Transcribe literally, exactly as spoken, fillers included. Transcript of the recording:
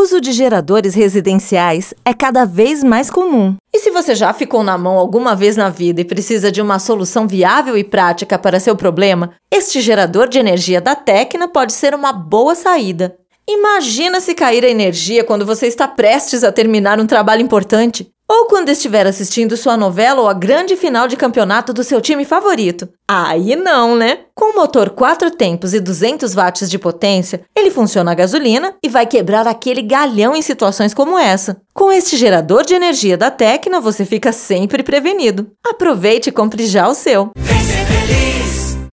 uso de geradores residenciais é cada vez mais comum. E se você já ficou na mão alguma vez na vida e precisa de uma solução viável e prática para seu problema, este gerador de energia da Tecna pode ser uma boa saída. Imagina se cair a energia quando você está prestes a terminar um trabalho importante, ou quando estiver assistindo sua novela ou a grande final de campeonato do seu time favorito. Aí não, né? Com motor quatro tempos e duzentos watts de potência, ele funciona a gasolina e vai quebrar aquele galhão em situações como essa. Com este gerador de energia da Tecna, você fica sempre prevenido. Aproveite e compre já o seu.